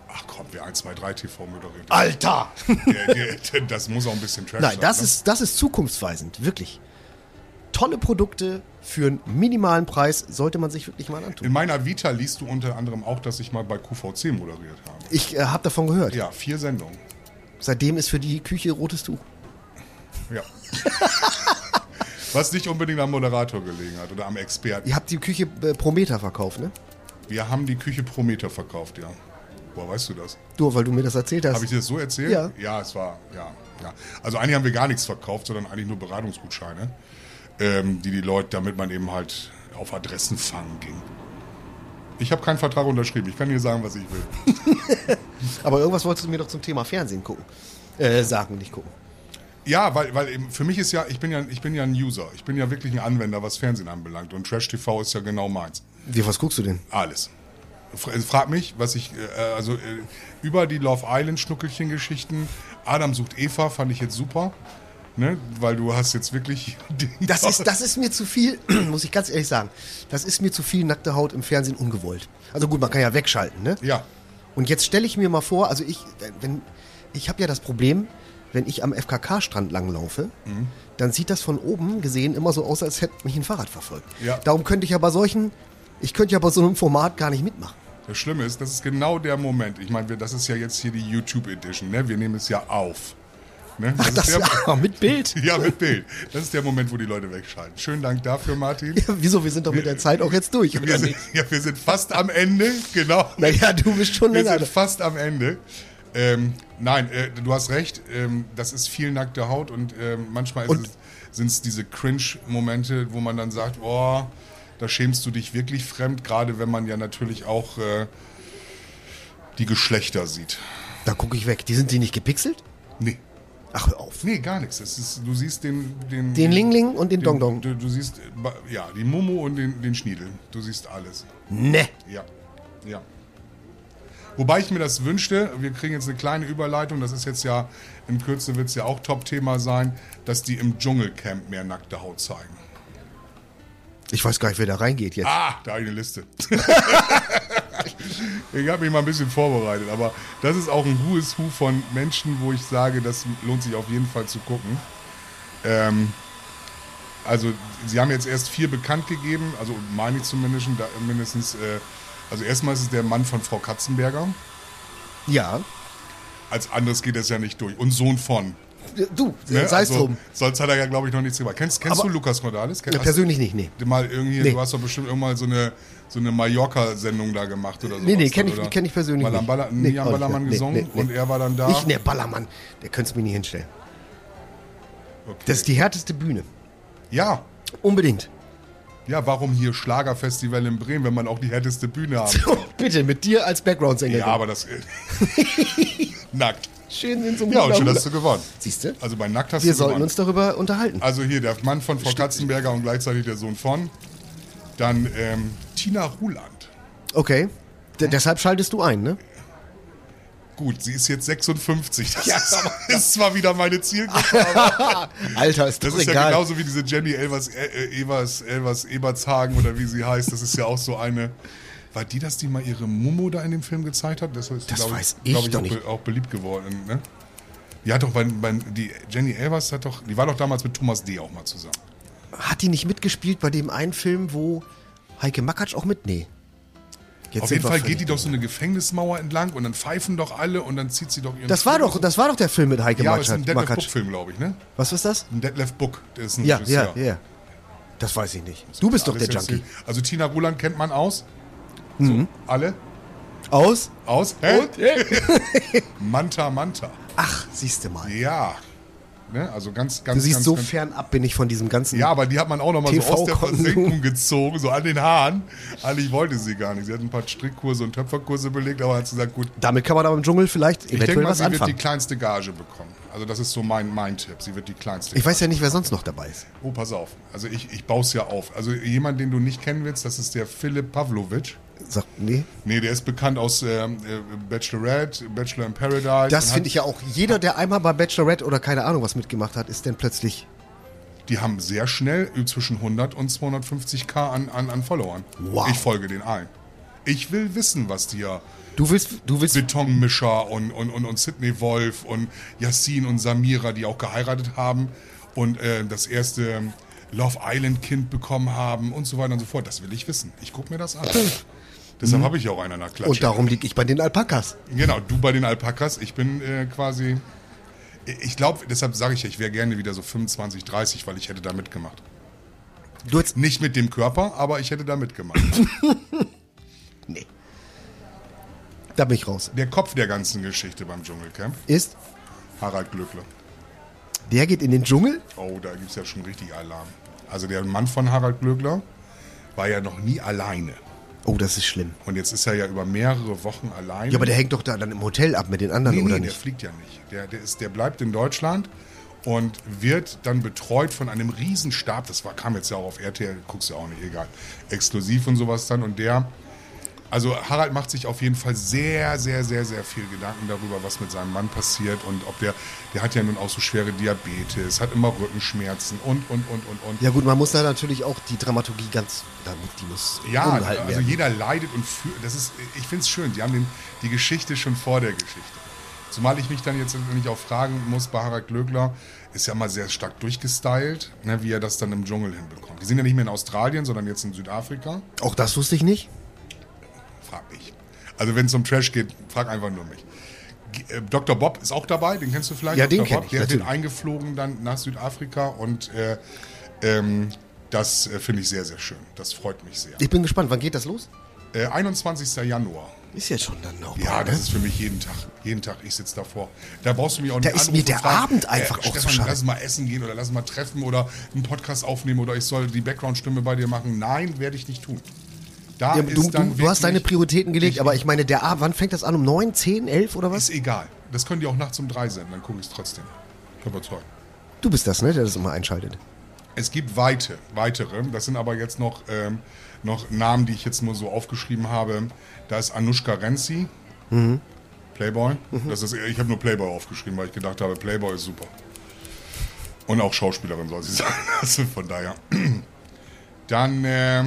Ach komm, wer 1, 2, 3 TV moderiert. Alter! Das muss auch ein bisschen Trash Nein, sein. das ist zukunftsweisend, wirklich. Tolle Produkte für einen minimalen Preis sollte man sich wirklich mal antun. In meiner Vita liest du unter anderem auch, dass ich mal bei QVC moderiert habe. Ich habe davon gehört. Ja, 4 Sendungen. Seitdem ist für die Küche rotes Tuch. Ja. Was nicht unbedingt am Moderator gelegen hat oder am Experten. Ihr habt die Küche pro Meter verkauft, ne? Wir haben die Küche pro Meter verkauft, ja. Woher weißt du das? Du, weil du mir das erzählt hast. Habe ich dir das so erzählt? Ja. Ja, es war, ja. Also eigentlich haben wir gar nichts verkauft, sondern eigentlich nur Beratungsgutscheine, die Leute, damit man eben halt auf Adressen fangen ging. Ich habe keinen Vertrag unterschrieben. Ich kann dir sagen, was ich will. Aber irgendwas wolltest du mir doch zum Thema Fernsehen gucken. Sagen, nicht gucken. Ja, weil eben für mich ist ja, ich bin ja ein User. Ich bin ja wirklich ein Anwender, was Fernsehen anbelangt. Und Trash TV ist ja genau meins. Was guckst du denn? Alles. Frag mich, was ich, über die Love Island Schnuckelchen-Geschichten, Adam sucht Eva, fand ich jetzt super. Ne? Weil du hast jetzt wirklich... Das ist mir zu viel, muss ich ganz ehrlich sagen. Das ist mir zu viel nackte Haut im Fernsehen ungewollt. Also gut, man kann ja wegschalten, ne? Ja. Und jetzt stelle ich mir mal vor, also ich habe ja das Problem, wenn ich am FKK-Strand langlaufe, dann sieht das von oben gesehen immer so aus, als hätte mich ein Fahrrad verfolgt. Ja. Darum könnte ich ja bei so einem Format gar nicht mitmachen. Das Schlimme ist, das ist genau der Moment. Ich meine, das ist ja jetzt hier die YouTube-Edition, ne? Wir nehmen es ja auf. Ne? Mit Bild? Ja, mit Bild. Das ist der Moment, wo die Leute wegschalten. Schönen Dank dafür, Martin. Ja, wieso? Wir sind doch mit der Zeit auch jetzt durch, oder nicht? Wir sind fast am Ende, genau. Naja, du bist schon Wir länger. sind fast am Ende. Nein, du hast recht. Das ist viel nackte Haut und manchmal sind es diese Cringe-Momente, wo man dann sagt, oh, da schämst du dich wirklich fremd, gerade wenn man ja natürlich auch die Geschlechter sieht. Da gucke ich weg. Sind die nicht gepixelt? Nee. Ach, hör auf. Nee, gar nichts. Du siehst den Lingling und den Dongdong. Du siehst, ja, die Momo und den Schniedel. Du siehst alles. Ne. Ja. Wobei ich mir das wünschte, wir kriegen jetzt eine kleine Überleitung, das ist jetzt ja, in Kürze wird es ja auch Top-Thema sein, dass die im Dschungelcamp mehr nackte Haut zeigen. Ich weiß gar nicht, wer da reingeht jetzt. Ah, da habe ich eine Liste. Ich habe mich mal ein bisschen vorbereitet, aber das ist auch ein Who is Who von Menschen, wo ich sage, das lohnt sich auf jeden Fall zu gucken. Also, sie haben jetzt erst 4 bekannt gegeben, also meine ich mindestens, also erstmal ist es der Mann von Frau Katzenberger. Ja. Als anderes geht das ja nicht durch. Und Sohn von. Du, Ne? sei es also, drum. sonst hat er ja, glaube ich, noch nichts gemacht. Kennst du Lukas Cordalis? Persönlich nicht, nee. Mal irgendwie, Nee. Du hast doch bestimmt irgendwann so eine Mallorca-Sendung da gemacht oder so. Nee, kenn ich persönlich nicht. Nie am Ballermann Nee, gesungen nee. und er war dann da. Ballermann, der könnte es mir nie hinstellen. Okay. Das ist die härteste Bühne. Ja. Unbedingt. Ja, warum hier Schlagerfestival in Bremen, wenn man auch die härteste Bühne haben kann? Bitte, mit dir als Background-Sänger. Ja, aber das... Nackt. Schön in so einem Ja, und Hula schon Hula. hast du gewonnen. Siehst du? Also bei Nackt hast Wir du sollten gewonnen. uns darüber unterhalten. Also hier, der Mann von Frau Katzenberger und gleichzeitig der Sohn von. Dann Tina Ruland. Okay. Deshalb schaltest du ein, ne? Gut, sie ist jetzt 56. Das ist zwar wieder meine Zielgruppe, aber Alter, ist das doch ist ja egal. genauso wie diese Jenny Elvers Ebertshagen oder wie sie heißt. Das ist ja auch so eine... War die das, die mal ihre Mumu da in dem Film gezeigt hat? Das ist, Das weiß ich glaub doch nicht. Auch beliebt geworden. Ne? Die hat doch die Jenny Elvers die war doch damals mit Thomas D. auch mal zusammen. Hat die nicht mitgespielt bei dem einen Film, wo Heike Makatsch auch mit? Nee. Jetzt Auf sind jeden wir Fall völlig geht die doch so eine Gefängnismauer entlang und dann pfeifen doch alle und dann zieht sie doch ihren... Das war doch der Film mit Heike Ja, aber es ist ein Detlef Makatsch. Book-Film, glaube ich, ne? Was ist das? Ein Detlef Book, der ist ein Ja. Das weiß ich nicht. Du bist doch der Alles Junkie. jetzt- Also Tina Ruland kennt man aus. So, alle? Aus? Hä? Und? Manta. Ach, siehst du mal. Ja. Ne? Also ganz Du siehst, ganz, so ganz, fernab bin ich von diesem ganzen... Ja, aber die hat man auch noch mal so aus der TV-Konsum. Versenkung gezogen, so an den Haaren. Eigentlich wollte sie gar nicht. Sie hat ein paar Strickkurse und Töpferkurse belegt, aber hat gesagt, gut, Damit kann man aber im Dschungel vielleicht ich denke eventuell mal, was sie wird die anfangen. kleinste Gage bekommen. Also das ist so mein Tipp. Sie wird die kleinste Ich weiß ja nicht, wer sonst noch dabei ist. Oh, pass auf. Also ich baue es ja auf. Also jemand, den du nicht kennen willst, das ist der Philipp Pavlovic. Sag, nee. Nee, der ist bekannt aus Bachelorette, Bachelor in Paradise. Das finde ich ja auch. Jeder, der einmal bei Bachelorette oder keine Ahnung was mitgemacht hat, ist dann plötzlich... Die haben sehr schnell zwischen 100 und 250k an Followern. Wow. Ich folge den allen. Ich will wissen, was dir Du willst Betonmischer und Sidney Wolf und Yassin und Samira, die auch geheiratet haben und das erste Love Island Kind bekommen haben und so weiter und so fort. Das will ich wissen. Ich gucke mir das an. Deshalb habe ich auch einen an der Klatsche. und darum liege ich bei den Alpakas. Genau, du bei den Alpakas. Ich bin quasi... Ich glaube, deshalb sage ich ja, ich wäre gerne wieder so 25, 30, weil ich hätte da mitgemacht. Du jetzt, Nicht mit dem Körper, aber ich hätte da mitgemacht. nee. Da bin ich raus. Der Kopf der ganzen Geschichte beim Dschungelcamp, Ist, Harald Glöckler. der geht in den Dschungel? Oh, da gibt es ja schon richtig Alarm. Also der Mann von Harald Glöckler war ja noch nie alleine. Oh, das ist schlimm. Und jetzt ist er ja über mehrere Wochen alleine. Ja, aber der hängt doch da dann im Hotel ab mit den anderen, Nee, oder der nicht? fliegt ja nicht. Der bleibt in Deutschland und wird dann betreut von einem Riesenstab. Das kam jetzt ja auch auf RTL, guckst du ja auch nicht, egal. Exklusiv und sowas dann. Und also Harald macht sich auf jeden Fall sehr, sehr, sehr, sehr viel Gedanken darüber, was mit seinem Mann passiert und ob der hat ja nun auch so schwere Diabetes, hat immer Rückenschmerzen und. Ja gut, man muss da natürlich auch die Dramaturgie die muss Ja, umgehalten also werden. jeder leidet und ich finde es schön, die haben die Geschichte schon vor der Geschichte. Zumal ich mich dann jetzt nicht auch fragen muss, bei Harald Glöckler ist ja mal sehr stark durchgestylt, ne, wie er das dann im Dschungel hinbekommt. Die sind ja nicht mehr in Australien, sondern jetzt in Südafrika. Auch das wusste ich nicht. Frag mich. Also wenn es um Trash geht, frag einfach nur mich. Dr. Bob ist auch dabei, den kennst du vielleicht? Ja, den Dr. kenn Bob, ich, der wird natürlich. eingeflogen dann nach Südafrika und das finde ich sehr, sehr schön. Das freut mich sehr. Ich bin gespannt, wann geht das los? 21. Januar. Ist jetzt schon dann noch. Ja, bald, das ne? ist für mich jeden Tag. Jeden Tag, ich sitze davor. Da brauchst du mich auch Da nicht ist anrufen mir der und fragen, Abend einfach auch zu Stefan, schade. lass mal essen gehen oder lass mal treffen oder einen Podcast aufnehmen oder ich soll die Background-Stimme bei dir machen. Nein, werde ich nicht tun. Da Ja, ist dann du hast deine wirklich- Prioritäten gelegt, aber ich meine, der Abend, wann fängt das an? Um 9, 10, 11 oder was? Ist egal. Das können die auch nachts um 3 senden, dann gucke ich es trotzdem. Ich bin überzeugt. Du bist das, ne, der das immer einschaltet. Es gibt weitere. Das sind aber jetzt noch Namen, die ich jetzt nur so aufgeschrieben habe. Da ist Anushka Renzi, Playboy. Ich habe nur Playboy aufgeschrieben, weil ich gedacht habe, Playboy ist super. Und auch Schauspielerin soll sie sein. Also von daher. Dann,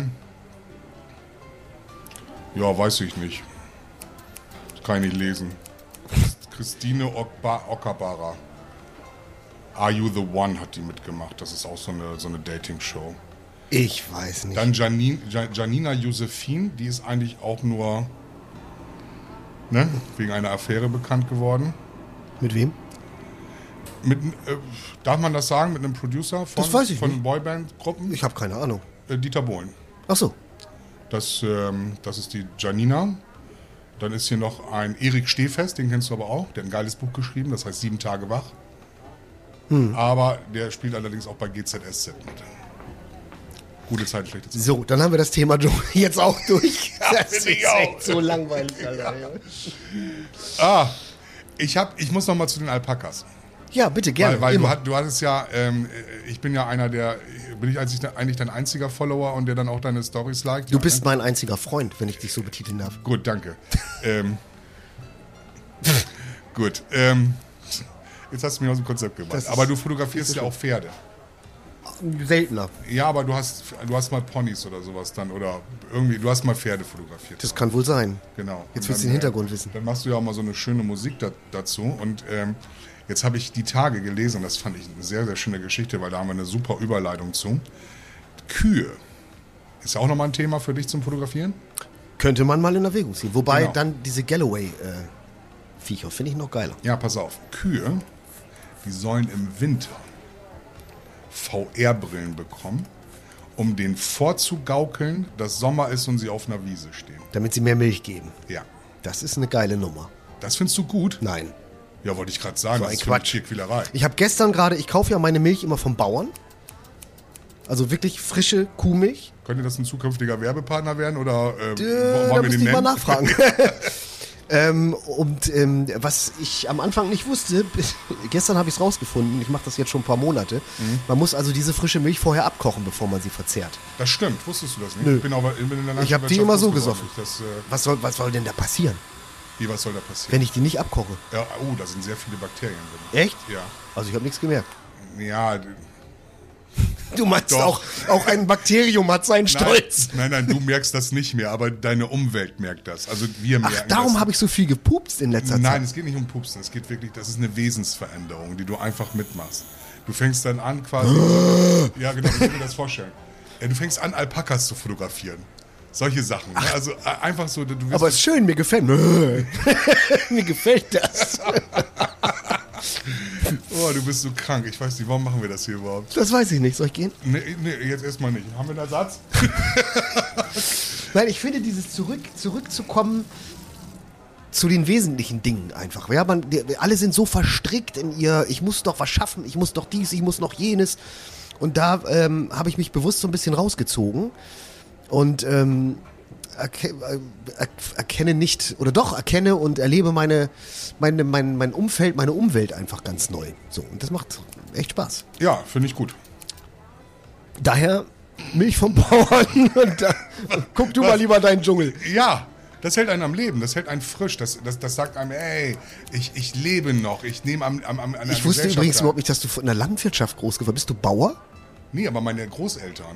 ja, weiß ich nicht. Das kann ich nicht lesen. Christine Ockabara. Are You the One hat die mitgemacht. Das ist auch so eine Dating-Show. Ich weiß nicht. Dann Janina Josephine, die ist eigentlich auch nur wegen einer Affäre bekannt geworden. Mit wem? Darf man das sagen, mit einem Producer Das weiß ich von nicht. Boyband-Gruppen? Ich habe keine Ahnung. Dieter Bohlen. Ach so. Das ist die Janina. Dann ist hier noch ein Erik Stehfest, den kennst du aber auch. Der hat ein geiles Buch geschrieben, das heißt 7 Tage wach. Aber der spielt allerdings auch bei GZSZ mit. Gute Zeit, schlechte Zeit. So, dann haben wir das Thema Dschungel jetzt auch durch. Das finde ist ich auch. echt so langweilig, Alter. Ich muss noch mal zu den Alpakas. Ja, bitte, gerne. Weil immer. du hattest ja, ich bin ja bin ich eigentlich dein einziger Follower und der dann auch deine Storys liked? Du Ja, bist ne? mein einziger Freund, wenn ich dich so betiteln darf. Gut, danke. Gut, jetzt hast du mich aus dem Konzept Das gebracht. ist- Aber du fotografierst ja auch Pferde. Seltener. Ja, aber du hast mal Ponys oder sowas dann oder irgendwie, du hast mal Pferde fotografiert. Das kann wohl sein. Genau. Jetzt Und willst du dann, den Hintergrund wissen. Dann machst du ja auch mal so eine schöne Musik dazu. Und jetzt habe ich die Tage gelesen, das fand ich eine sehr, sehr schöne Geschichte, weil da haben wir eine super Überleitung zu. Kühe. Ist ja auch nochmal ein Thema für dich zum Fotografieren? Könnte man mal in Erwägung ziehen. Wobei Genau. dann diese Galloway-Viecher finde ich noch geiler. Ja, pass auf. Kühe, die sollen im Winter VR-Brillen bekommen, um denen vorzugaukeln, dass Sommer ist und sie auf einer Wiese stehen. Damit sie mehr Milch geben. Ja. Das ist eine geile Nummer. Das findest du gut? Nein. Ja, wollte ich gerade sagen. So das ein ist für mich Quatsch. Tierquälerei. Ich habe gestern gerade, ich kaufe ja meine Milch immer vom Bauern. Also wirklich frische Kuhmilch. Könnte das ein zukünftiger Werbepartner werden oder Da müsste ich mal nachfragen. Was ich am Anfang nicht wusste, gestern habe ich es rausgefunden, ich mache das jetzt schon ein paar Monate, man muss also diese frische Milch vorher abkochen, bevor man sie verzehrt. Das stimmt, wusstest du das nicht? Nö. Ich bin in der Ich hab die Landwirtschaft immer so groß geworden. gesoffen. Was soll denn da passieren, Was soll da passieren? wenn ich die nicht abkoche? Ja, oh, da sind sehr viele Bakterien drin. Echt? Ja. Also ich habe nichts gemerkt. Ja, Du meinst Doch. auch ein Bakterium hat seinen Stolz. Nein, du merkst das nicht mehr, aber deine Umwelt merkt das. Also wir merken Ach, darum das. habe ich so viel gepupst in letzter Zeit. Nein, es geht nicht um Pupsen, es geht wirklich, das ist eine Wesensveränderung, die du einfach mitmachst. Du fängst dann an quasi, ja genau, ich kann mir das vorstellen. Du fängst an, Alpakas zu fotografieren. Solche Sachen. Ne? Also einfach so, du wirst Aber ist schön, mir gefällt. Mir gefällt das. Oh, du bist so krank. Ich weiß nicht, warum machen wir das hier überhaupt? Das weiß ich nicht. Soll ich gehen? Nee, jetzt erstmal nicht. Haben wir einen Ersatz? Nein, ich finde dieses zurückzukommen zu den wesentlichen Dingen einfach. Ja, alle sind so verstrickt in ihr, ich muss doch was schaffen, ich muss doch dies, ich muss noch jenes. Und da habe ich mich bewusst so ein bisschen rausgezogen und erkenne und erlebe mein Umfeld, meine Umwelt einfach ganz neu. So, und das macht echt Spaß. Ja, finde ich gut. Daher Milch vom Bauern und guck du mal lieber deinen Dschungel. Ja, das hält einen am Leben, das hält einen frisch, das sagt einem, ey, ich lebe noch, ich nehme an der Ich wusste Gesellschaft übrigens teil. überhaupt nicht, dass du in der Landwirtschaft groß geworden bist. Bist du Bauer? Nee, aber meine Großeltern.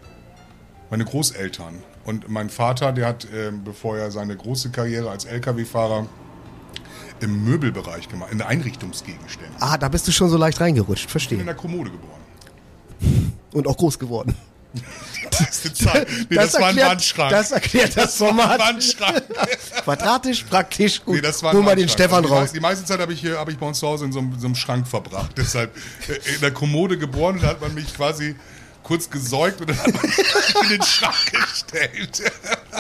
Und mein Vater, der hat, bevor er seine große Karriere als LKW-Fahrer im Möbelbereich gemacht, in Einrichtungsgegenständen. Ah, da bist du schon so leicht reingerutscht, Ich bin in verstehe. der Kommode geboren. Und auch groß geworden. Das ist eine Zeit. Nee, das war ein Wandschrank. Das erklärt das Format. Wandschrank. Quadratisch, praktisch, gut. Nee, das war ein Hol mal den Wandschrank. Stefan Also raus. Die meiste Zeit habe ich bei uns zu Hause in so einem Schrank verbracht. Deshalb in der Kommode geboren und da hat man mich quasi kurz gesäugt und dann hat man mich in den Schrank gestellt.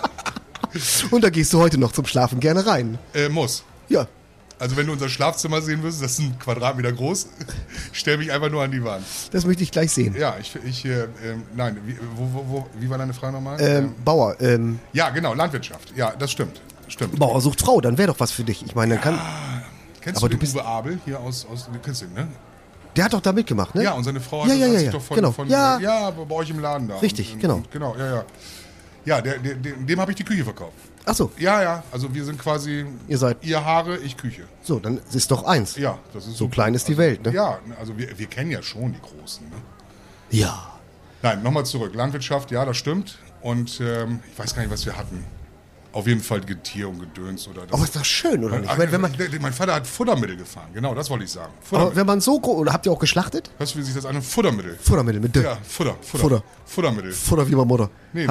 Und da gehst du heute noch zum Schlafen gerne rein. Muss. Ja. Also wenn du unser Schlafzimmer sehen würdest, das ist ein Quadratmeter groß, stell mich einfach nur an die Wand. Das möchte ich gleich sehen. Ja, nein, wie war deine Frage nochmal? Bauer, Ja, genau, Landwirtschaft. Ja, das stimmt. Bauer sucht Frau, dann wäre doch was für dich. Ich meine, dann kann. Kennst Aber du du bist- Uwe Abel hier aus du kennst ihn, ne? Der hat doch da mitgemacht, ne? Ja, und seine Frau Ja, hat ja, sich ja, doch genau. Ja. ja, bei euch im Laden da. Richtig, und, genau. Und, genau, ja. Ja, dem habe ich die Küche verkauft. Ach so, Ja, also wir sind quasi Ihr seid- ihr Haare, ich Küche. so, dann ist doch eins. Ja, das ist So super. klein ist die Welt, ne? Ja, also wir kennen ja schon die Großen, ne? Ja. Nein, nochmal zurück. Landwirtschaft, ja, das stimmt. Und ich weiß gar nicht, was wir hatten. Auf jeden Fall Getier und Gedöns oder das. Aber ist doch schön, oder nicht? Ach, Wenn man, mein Vater hat Futtermittel gefahren, genau, das wollte ich sagen. aber Futtermittel. wenn man so groß, oder habt ihr auch geschlachtet? Hörst du, wie sich das an? Futtermittel. Futtermittel mit Ja, Futter. Futtermittel. Futter wie meine Mutter. Nee,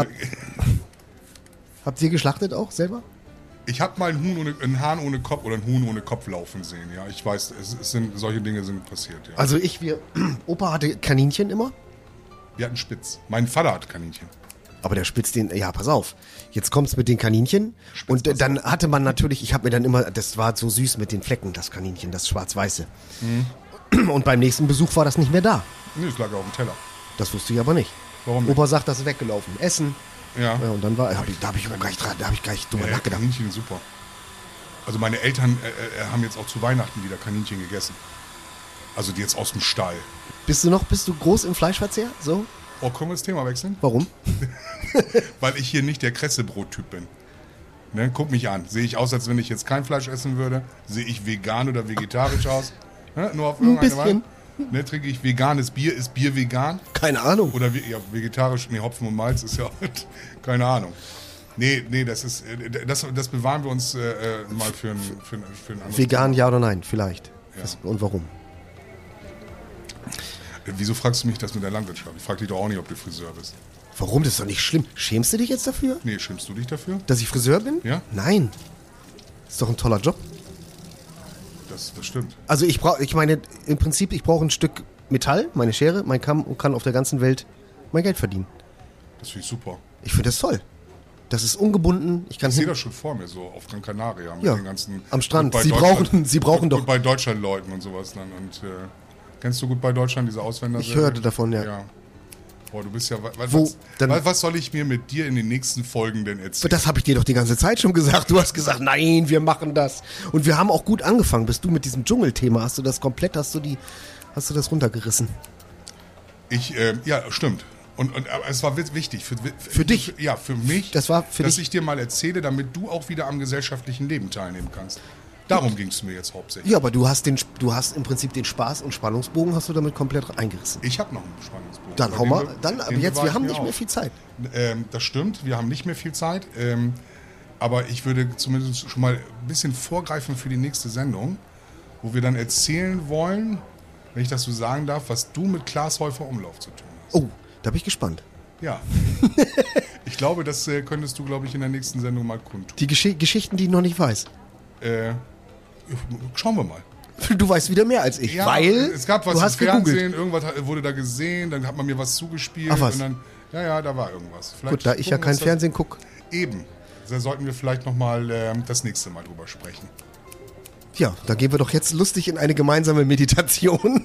Habt ihr geschlachtet auch selber? ich habe mal einen Hahn ohne Kopf oder einen Huhn ohne Kopf laufen sehen, ja. Ich weiß, solche Dinge sind passiert, ja. Also Opa hatte Kaninchen immer, Wir hatten Spitz. Mein Vater hat Kaninchen. aber der spitzt den, ja, pass auf. Jetzt kommt's mit den Kaninchen und dann hatte man natürlich, ich habe mir dann immer, das war so süß mit den Flecken, das Kaninchen, das schwarz-weiße. Und beim nächsten Besuch war das nicht mehr da. Nee, es lag auf dem Teller. Das wusste ich aber nicht. Warum nicht? Opa sagt, das ist weggelaufen. Essen. Ja. Ja, und dann da habe ich aber gar nicht drüber nachgedacht. Kaninchen super. Also meine Eltern haben jetzt auch zu Weihnachten wieder Kaninchen gegessen. Also die jetzt aus dem Stall. Bist du groß im Fleischverzehr? So? Oh, können wir das Thema wechseln? Warum? Weil ich hier nicht der Kressebrot-Typ bin. Ne, guck mich an. Sehe ich aus, als wenn ich jetzt kein Fleisch essen würde? Sehe ich vegan oder vegetarisch aus? Ne, nur auf irgendeine bisschen. Weise? Ne, trinke ich veganes Bier? Ist Bier vegan? Keine Ahnung. Oder vegetarisch? Nee, Hopfen und Malz ist ja keine Ahnung. Nee, das bewahren wir uns mal für ein anderes Vegan, ja oder nein? Vielleicht. Ja. Und warum? Wieso fragst du mich das mit der Landwirtschaft? Ich frag dich doch auch nicht, ob du Friseur bist. Warum? Das ist doch nicht schlimm. Schämst du dich jetzt dafür, Nee, schämst du dich dafür? dass ich Friseur bin? Ja. Nein. Ist doch ein toller Job. Das stimmt. Also ich meine, im Prinzip, ich brauche ein Stück Metall, meine Schere, mein Kamm und kann auf der ganzen Welt mein Geld verdienen. Das finde ich super. Ich finde das toll. Das ist ungebunden. Ich kann Ich sehe hin. das schon vor mir, so auf Gran Canaria mit Ja, den ganzen... am Strand. Goodbye Sie Deutschland- brauchen doch- Goodbye Deutschland-Leuten und sowas dann. Und kennst du Goodbye Deutschland, diese Ausländer? Ich hörte davon, ja. Boah, du bist ja... Dann- was soll ich mir mit dir in den nächsten Folgen denn erzählen? Das habe ich dir doch die ganze Zeit schon gesagt. Du hast gesagt, nein, wir machen das. Und wir haben auch gut angefangen. Bist du mit diesem Dschungelthema? Hast du das das runtergerissen? Ja, stimmt. Aber es war wichtig. Für dich? Ja, für mich. Das war für dass dich. ich dir mal erzähle, damit du auch wieder am gesellschaftlichen Leben teilnehmen kannst. Darum ging es mir jetzt hauptsächlich. Ja, aber du hast im Prinzip den Spaß und Spannungsbogen hast du damit komplett eingerissen. Ich habe noch einen Spannungsbogen. Dann hau mal, aber jetzt, wir haben nicht mehr viel Zeit. Das stimmt, wir haben nicht mehr viel Zeit. Aber ich würde zumindest schon mal ein bisschen vorgreifen für die nächste Sendung, wo wir dann erzählen wollen, wenn ich das so sagen darf, was du mit Klaas Häufer Umlauf zu tun hast. Oh, da bin ich gespannt. Ja. Ich glaube, das könntest du, glaube ich, in der nächsten Sendung mal kundtun. Die Geschichten, die ich noch nicht weiß. Schauen wir mal. Du weißt wieder mehr als ich, Ja, weil es gab was du im hast Fernsehen, gegoogelt. irgendwas wurde da gesehen, dann hat man mir was zugespielt. Ach, was? Und dann, ja, da war irgendwas. Vielleicht Gut, da ich ja gucken wir kein uns das- Fernsehen gucke. Eben. Da sollten wir vielleicht nochmal das nächste Mal drüber sprechen. Ja, da gehen wir doch jetzt lustig in eine gemeinsame Meditation.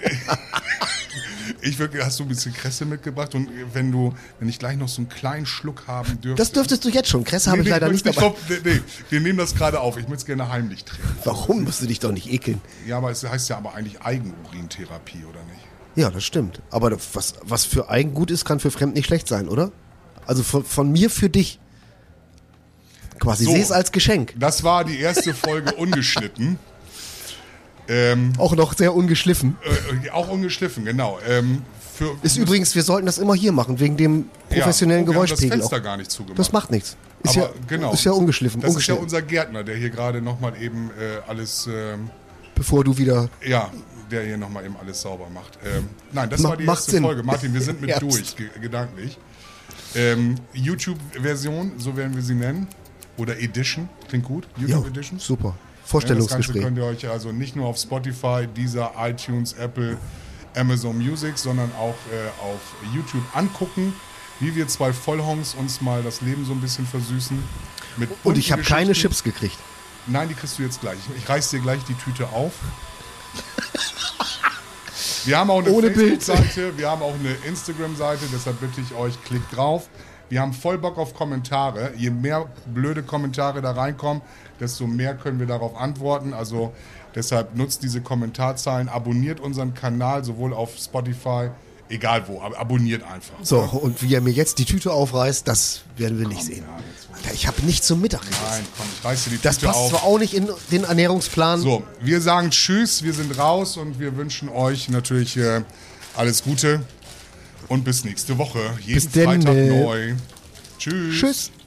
Hast du ein bisschen Kresse mitgebracht und wenn ich gleich noch so einen kleinen Schluck haben dürfte. Das dürftest du jetzt schon. Kresse habe ich leider nicht dabei. Nee, wir nehmen das gerade auf. Ich würde es gerne heimlich trinken. Warum musst du dich doch nicht ekeln? Ja, aber es heißt ja aber eigentlich Eigenurintherapie, oder nicht? Ja, das stimmt. Aber was für eigen gut ist, kann für fremd nicht schlecht sein, oder? Also von mir für dich. Quasi, So. seh es als Geschenk. Das war die erste Folge ungeschnitten. Auch noch sehr ungeschliffen. Auch ungeschliffen, genau. Ist übrigens, wir sollten das immer hier machen, wegen dem professionellen wir haben Geräuschpegel. das Fenster Auch. gar nicht zugemacht. Das macht nichts. Ist, Aber ja, genau. ist ja ungeschliffen. Das ist ja ungeschnitten. unser Gärtner, der hier gerade nochmal eben alles, Bevor du wieder... der hier nochmal eben alles sauber macht. Nein, das war die Macht erste Sinn. Folge. Martin, wir sind mit Herbst. durch, gedanklich. YouTube-Version, so werden wir sie nennen. Oder Edition, klingt gut. Ja, YouTube Edition. super. Das Ganze Vorstellungsgespräch. könnt ihr euch also nicht nur auf Spotify, Deezer, iTunes, Apple, Amazon Music, sondern auch auf YouTube angucken, wie wir zwei Vollhongs uns mal das Leben so ein bisschen versüßen. Mit Und ich bunten habe keine Geschichten. Chips gekriegt. Nein, die kriegst du jetzt gleich. Ich reiß dir gleich die Tüte auf. Wir haben auch eine Ohne Bild. Facebook-Seite, wir haben auch eine Instagram-Seite, deshalb bitte ich euch, klickt drauf. Wir haben voll Bock auf Kommentare. Je mehr blöde Kommentare da reinkommen, desto mehr können wir darauf antworten. Also deshalb nutzt diese Kommentarzeilen, abonniert unseren Kanal, sowohl auf Spotify, egal wo, aber abonniert einfach. So, und wie er mir jetzt die Tüte aufreißt, das werden wir nicht sehen. Alter, ich habe nichts zum Mittag gegessen. Nein, komm, ich reiß dir die Das Tüte passt auf. zwar auch nicht in den Ernährungsplan. So, wir sagen Tschüss, wir sind raus und wir wünschen euch natürlich alles Gute und bis nächste Woche. Jeden Bis denn, Freitag neu. Tschüss. Tschüss.